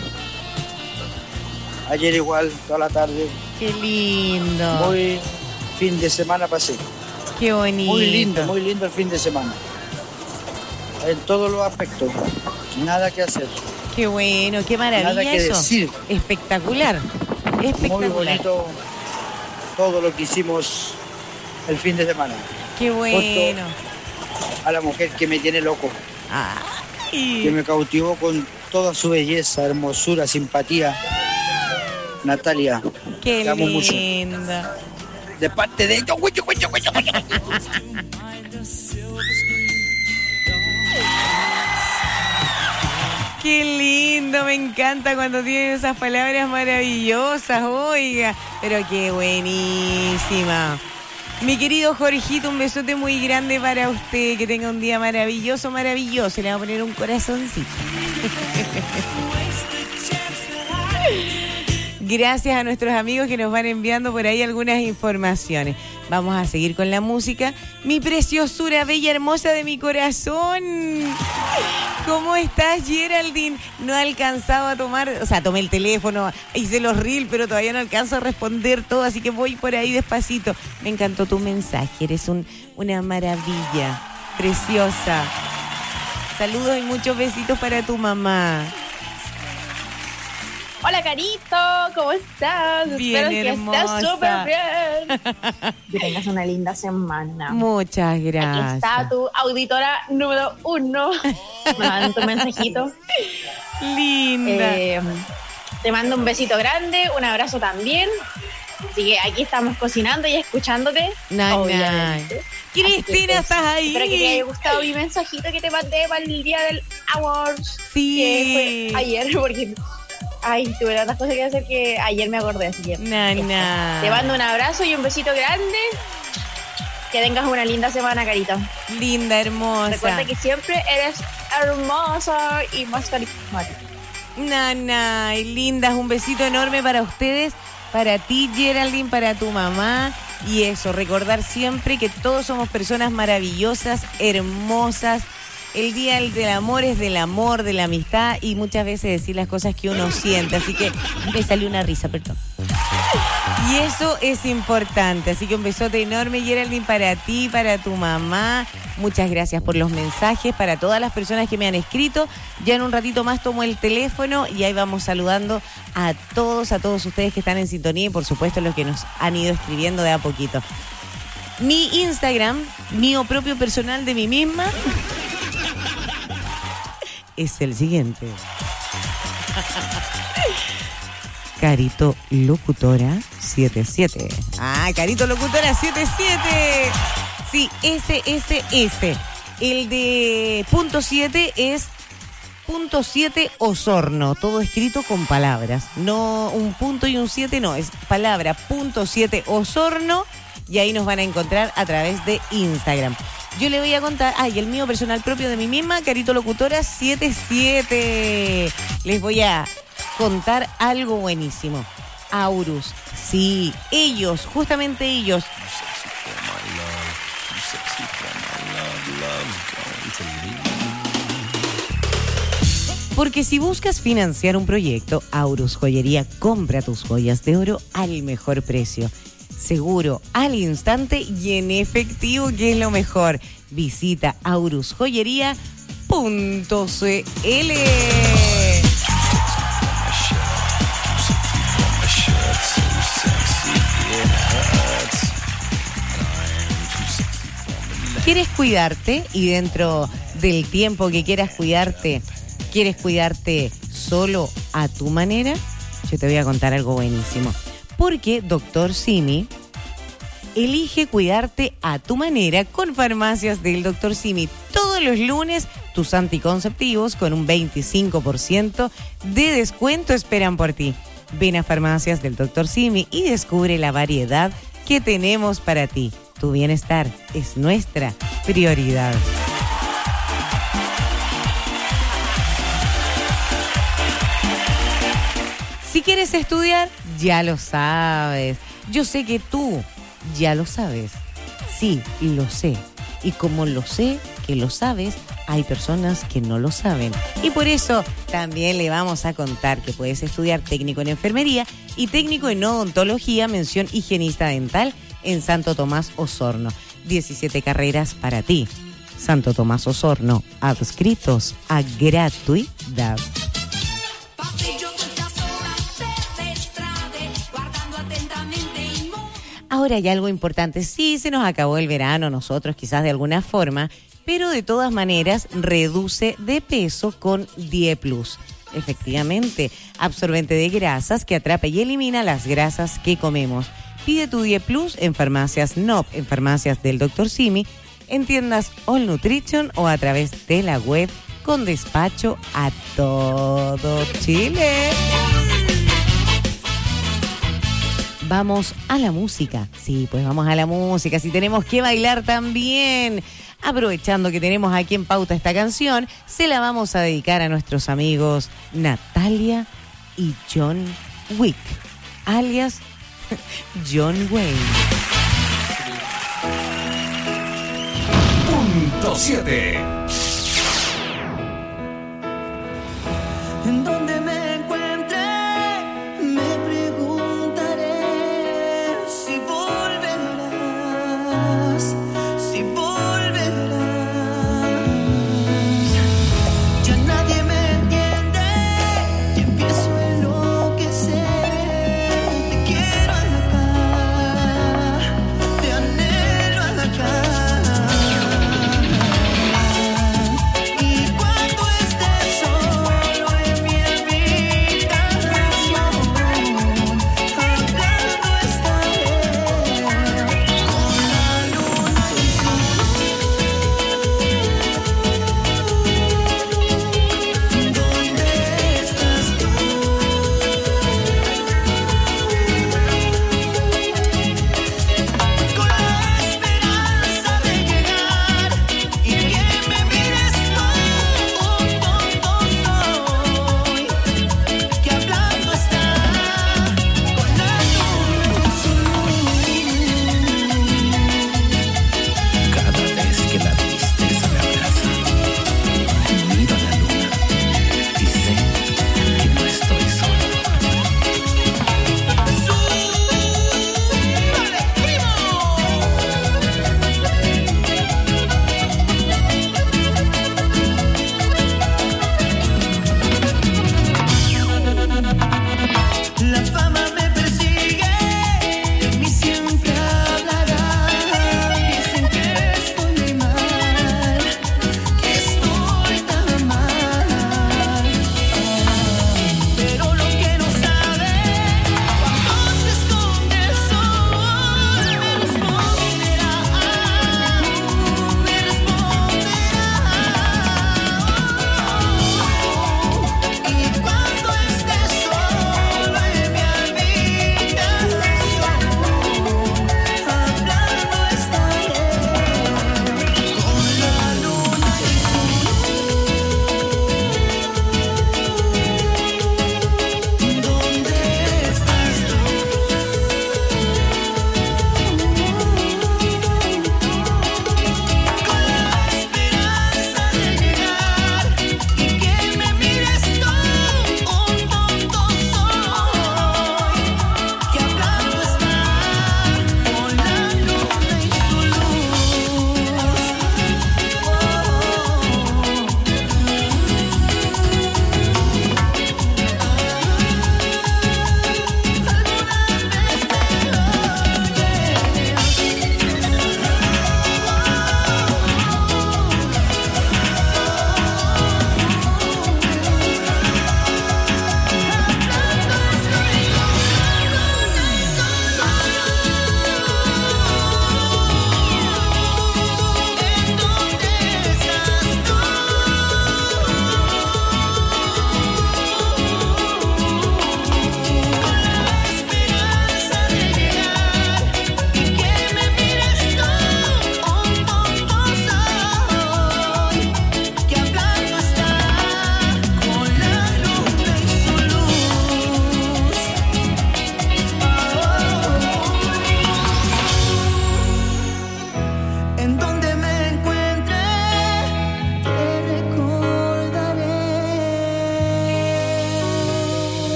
Ayer igual, toda la tarde. Qué lindo. Muy fin de semana pasé. Qué bonito. Muy lindo, muy lindo el fin de semana. En todos los aspectos. Nada que hacer. Qué bueno, qué maravilla. Nada que eso. decir. Espectacular. Espectacular. Muy bonito todo lo que hicimos el fin de semana. Qué bueno. Justo a la mujer que me tiene loco. Ay. Que me cautivó con toda su belleza, hermosura, simpatía. Natalia. Qué te amo mucho. linda. De parte de ellos. Qué lindo, me encanta cuando tienen esas palabras maravillosas, oiga, pero qué buenísima. Mi querido Jorgito, un besote muy grande para usted, que tenga un día maravilloso, maravilloso. Le voy a poner un corazoncito. Gracias a nuestros amigos que nos van enviando por ahí algunas informaciones. Vamos a seguir con la música. Mi preciosura, bella, hermosa de mi corazón. ¿Cómo estás, Geraldine? No he alcanzado a tomar, o sea, tomé el teléfono, hice los reels, pero todavía no alcanzo a responder todo, así que voy por ahí despacito. Me encantó tu mensaje, eres un, una maravilla, preciosa. Saludos y muchos besitos para tu mamá. Hola, Carito, ¿cómo estás? Bien, Espero hermosa. que estés súper bien. Que tengas una linda semana. Muchas gracias. Aquí está tu auditora número uno. Me mando tu mensajito. Linda. Eh, te mando un besito grande, un abrazo también. Así que aquí estamos cocinando y escuchándote. Nah, obviamente. nah. Cristina, estás ahí. Espero que te haya gustado mi mensajito que te mandé para el día del Awards. Sí. Que fue ayer, porque... Ay, tuve tantas cosas que hacer que ayer me acordé, así que... Nah, nah. Te mando un abrazo y un besito grande. Que tengas una linda semana, Carito. Linda, hermosa. Recuerda que siempre eres hermosa y más carismática. Nah, nah. Y lindas, un besito enorme para ustedes, para ti, Geraldine, para tu mamá. Y eso, recordar siempre que todos somos personas maravillosas, hermosas. El día del amor es del amor, de la amistad y muchas veces decir las cosas que uno siente. Así que me salió una risa, perdón. Y eso es importante. Así que un besote enorme, Geraldine, para ti, para tu mamá. Muchas gracias por los mensajes, para todas las personas que me han escrito. Ya en un ratito más tomo el teléfono y ahí vamos saludando a todos, a todos ustedes que están en sintonía y por supuesto los que nos han ido escribiendo de a poquito. Mi Instagram, mío propio personal de mí misma... es el siguiente. Carito Locutora setenta y siete. Ah, Carito Locutora setenta y siete. Sí, ese, ese, ese. El de punto siete es punto siete Osorno. Todo escrito con palabras. No un punto y un siete, no. Es palabra punto siete Osorno. Y ahí nos van a encontrar a través de Instagram. Yo le voy a contar, ay, el mío personal propio de mí misma, Carito Locutora setenta y siete. Les voy a contar algo buenísimo. Aurus, sí, ellos, justamente ellos. Porque si buscas financiar un proyecto, Aurus Joyería compra tus joyas de oro al mejor precio. Seguro, al instante y en efectivo, que es lo mejor. Visita aurus joyería punto c l. ¿Quieres cuidarte? Y dentro del tiempo que quieras cuidarte, ¿quieres cuidarte solo a tu manera? Yo te voy a contar algo buenísimo. Porque doctor Simi elige cuidarte a tu manera con Farmacias del doctor Simi. Todos los lunes tus anticonceptivos con un veinticinco por ciento de descuento esperan por ti. Ven a Farmacias del doctor Simi y descubre la variedad que tenemos para ti. Tu bienestar es nuestra prioridad. Si quieres estudiar, ya lo sabes. Yo sé que tú ya lo sabes. Sí, lo sé. Y como lo sé que lo sabes, hay personas que no lo saben. Y por eso también le vamos a contar que puedes estudiar técnico en enfermería y técnico en odontología, mención higienista dental en Santo Tomás Osorno. diecisiete carreras para ti. Santo Tomás Osorno, adscritos a gratuidad. Ahora hay algo importante. Sí, se nos acabó el verano, nosotros quizás de alguna forma, pero de todas maneras reduce de peso con Die Plus. Efectivamente, absorbente de grasas que atrapa y elimina las grasas que comemos. Pide tu Die Plus en Farmacias N O P, en Farmacias del doctor Simi, en tiendas All Nutrition o a través de la web con despacho a todo Chile. Vamos a la música. Sí, pues vamos a la música. Si tenemos que bailar también. Aprovechando que tenemos aquí en pauta esta canción, se la vamos a dedicar a nuestros amigos Natalia y John Wick, alias John Wayne. Punto siete. En donde me encuentre, me preguntaré si volverás, si volverás. Ya nadie me entiende y empiezo a enloquecer. Te quiero acá, te anhelo acá. Y cuando estés solo en mi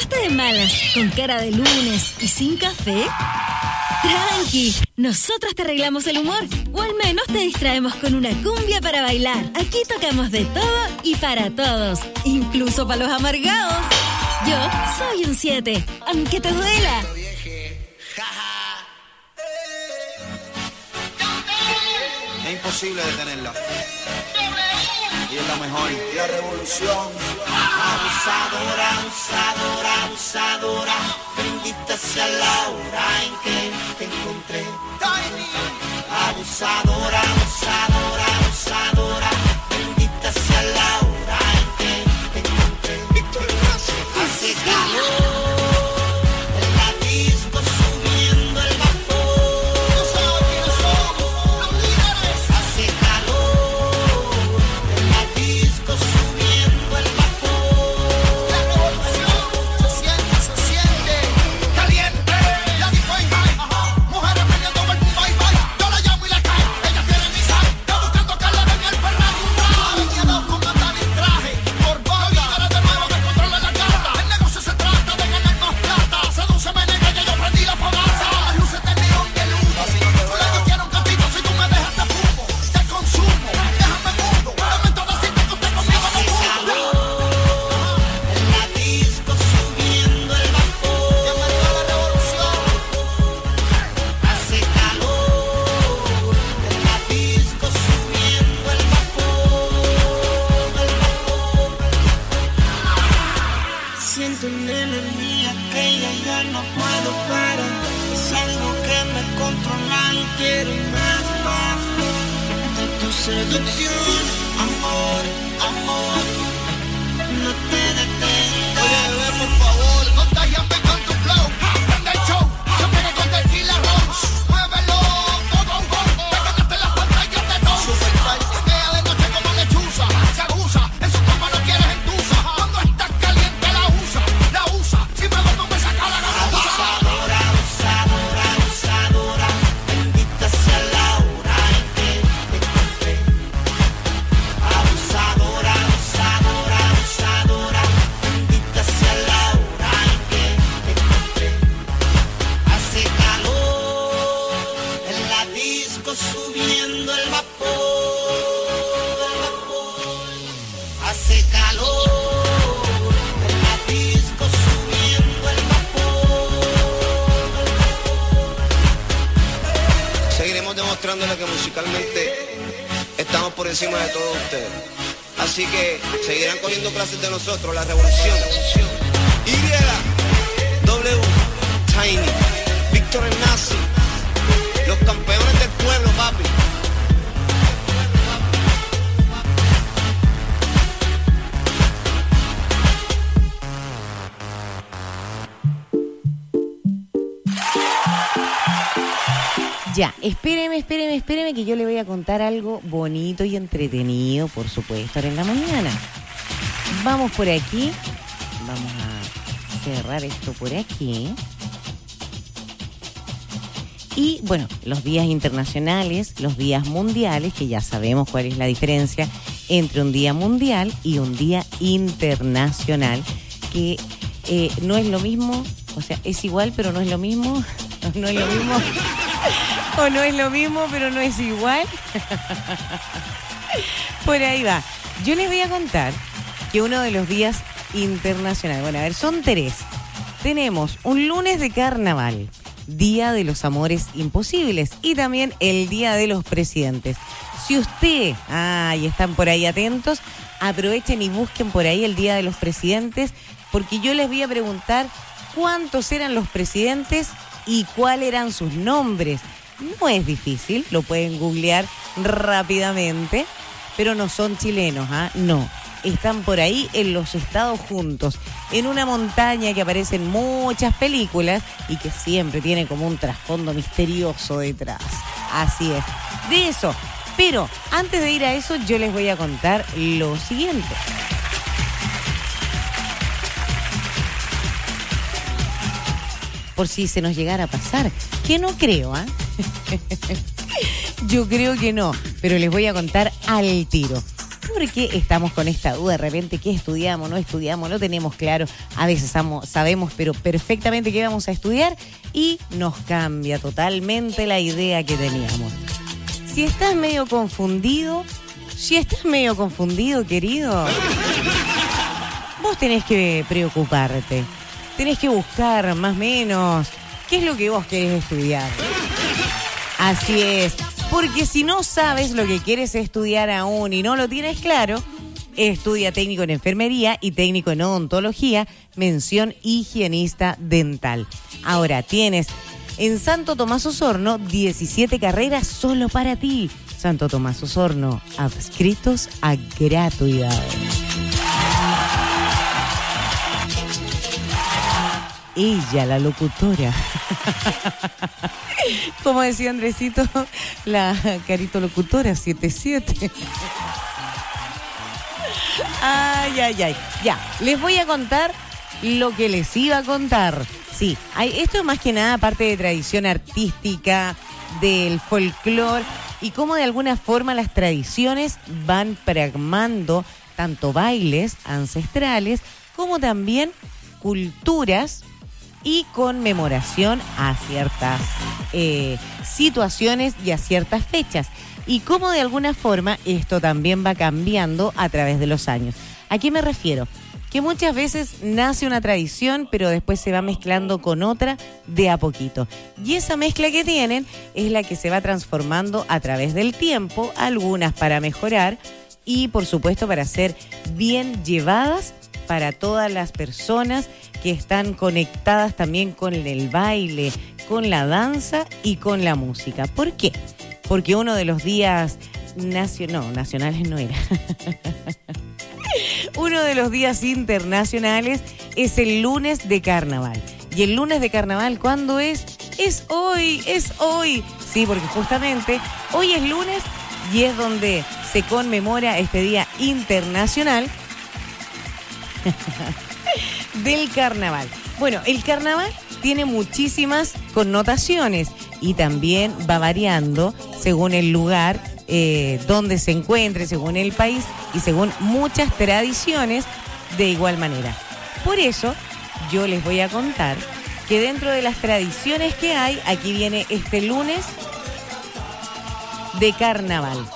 levantaste de malas, con cara de lunes y sin café? Tranqui, nosotros te arreglamos el humor, o al menos te distraemos con una cumbia para bailar. Aquí tocamos de todo y para todos, incluso para los amargados. Yo soy un siete, aunque te duela. Es imposible detenerla. Y es la mejor. La revolución. Abusadora, abusadora, abusadora. Bendita sea la hora en que te encontré. Abusadora, abusadora, abusadora. Bendita sea la hora en que te encontré. Hace calor en la disco subiendo el vapor. Nosotros somos los líderes. Hace calor en la disco subiendo el vapor. La revolución se siente, se siente caliente. La disco en high, mujeres peleando por un bye bye. Yo la llamo y la cae, ella tiene mi sal. Está buscando que le den el Ferrari un traje. Miedo con andar en traje, por bola. Líderes de nuevo que controlan la carta. El negocio se trata de ganar más plata. Sedúceme negra, ya yo prendí la fogata. Las luces de neón y el humo. Solo yo quiero un cantito, si tú me dejas te fumo. Te consumo, déjame mudo. Dame toda cita que usted conmigo no pudo. En la disco subiendo el vapor. Bienvenido a la revolución. Hace calor en la disco subiendo el vapor. El vapor. Siento una energía que ya, ya no puedo parar. Es algo que me controla y quiero más, más. De tu seducción, amor, amor. No te detengas. Oye, bebé, por favor, contágiame con tu flow. Prende el show, se pega con tequila rose. Muévelo, go, go, go. Te ganaste las pantallas de dos. Super party. Ella de noche como lechuza. Se abusa, en su cama no quieres entusa. Cuando está caliente la usa, la usa. Si me vuelvo me saca la gana. Abusadora, abusadora, abusadora. Bendita sea la hora en que te encontré. Abusadora, abusadora, abusadora. Bendita sea la hora en que te encontré. Hace calor en la disco subiendo el vapor, el vapor. Hace calor en la disco subiendo el vapor, el vapor. Seguiremos demostrándole que musicalmente estamos por encima de todos ustedes. Así que seguirán cogiendo clases de nosotros, la revolución. Y, W, Tiny, Víctor el Nazi, los campeones del pueblo, papi. Ya, espéreme, espéreme, espéreme que yo le voy a contar algo bonito y entretenido, por supuesto, ahora en la mañana. Vamos por aquí, vamos a cerrar esto por aquí. Y bueno, los días internacionales, los días mundiales, que ya sabemos cuál es la diferencia entre un día mundial y un día internacional, que eh, no es lo mismo, o sea, es igual pero no es lo mismo, no es lo mismo... O no es lo mismo, pero no es igual. Por ahí va. Yo les voy a contar que uno de los días internacionales, bueno, a ver, son tres. Tenemos un lunes de carnaval, Día de los Amores Imposibles, y también el Día de los Presidentes. Si usted, ah, y están por ahí atentos, aprovechen y busquen por ahí el Día de los Presidentes, porque yo les voy a preguntar cuántos eran los presidentes y cuáles eran sus nombres. No es difícil, lo pueden googlear rápidamente, pero no son chilenos, ¿ah? No, están por ahí en los Estados juntos, en una montaña que aparece en muchas películas y que siempre tiene como un trasfondo misterioso detrás. Así es, de eso. Pero antes de ir a eso, yo les voy a contar lo siguiente. Por si se nos llegara a pasar, que no creo, ¿ah? ¿eh? Yo creo que no, pero les voy a contar al tiro. porque estamos con esta duda de repente, ¿qué estudiamos? ¿No estudiamos? ¿No tenemos claro? A veces sabemos, pero perfectamente qué vamos a estudiar y nos cambia totalmente la idea que teníamos. Si estás medio confundido, si estás medio confundido, querido, vos tenés que preocuparte. Tenés que buscar más o menos qué es lo que vos querés estudiar. Así es, porque si no sabes lo que quieres estudiar aún y no lo tienes claro, estudia técnico en enfermería y técnico en odontología, mención higienista dental. Ahora tienes en Santo Tomás Osorno diecisiete carreras solo para ti. Santo Tomás Osorno, adscritos a gratuidad. Ella, la locutora. Como decía Andresito, la Carito locutora, siete siete. Ay, ay, ay. Ya, les voy a contar lo que les iba a contar. Sí, hay, esto es más que nada parte de tradición artística, del folclore, y cómo de alguna forma las tradiciones van pragmando tanto bailes ancestrales como también culturas y conmemoración a ciertas eh, situaciones y a ciertas fechas. Y cómo de alguna forma esto también va cambiando a través de los años. ¿A qué me refiero? Que muchas veces nace una tradición, pero después se va mezclando con otra de a poquito. Y esa mezcla que tienen es la que se va transformando a través del tiempo, algunas para mejorar y por supuesto para ser bien llevadas para todas las personas que están conectadas también con el baile, con la danza y con la música. ¿Por qué? Porque uno de los días nacio- no, nacionales no era. Uno de los días internacionales es el lunes de carnaval. ¿Y el lunes de carnaval cuándo es? Es hoy, es hoy. Sí, porque justamente hoy es lunes y es donde se conmemora este día internacional del carnaval. Bueno, el carnaval tiene muchísimas connotaciones y también va variando según el lugar eh, donde se encuentre, según el país y según muchas tradiciones de igual manera. Por eso yo les voy a contar que dentro de las tradiciones que hay, aquí viene este lunes de carnaval.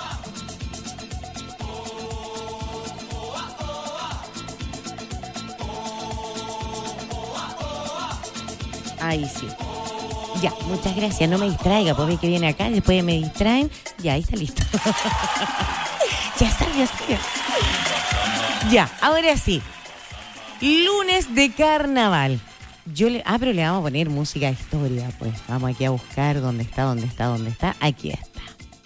Ahí sí. Ya, muchas gracias. No me distraiga, pues ve que viene acá y después me distraen. Ya, ahí está listo. Ya está, ya está. Ya, ahora sí. Lunes de carnaval. Yo le, ah, pero le vamos a poner música de historia, pues. Vamos aquí a buscar dónde está, dónde está, dónde está. Aquí está.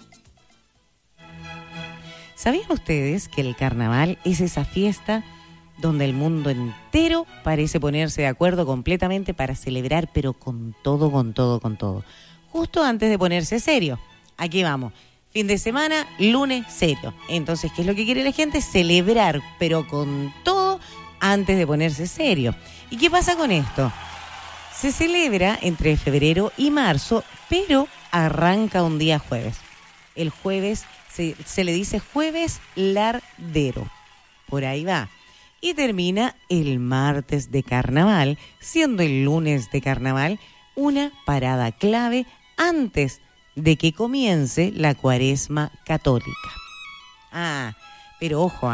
¿Sabían ustedes que el carnaval es esa fiesta donde el mundo entero parece ponerse de acuerdo completamente para celebrar, pero con todo, con todo, con todo? Justo antes de ponerse serio. Aquí vamos. Fin de semana, lunes serio. Entonces, ¿qué es lo que quiere la gente? Celebrar, pero con todo antes de ponerse serio. ¿Y qué pasa con esto? Se celebra entre febrero y marzo, pero arranca un día jueves. El jueves se, se le dice jueves lardero. Por ahí va. Y termina el martes de carnaval, siendo el lunes de carnaval una parada clave antes de que comience la cuaresma católica. Ah, pero ojo,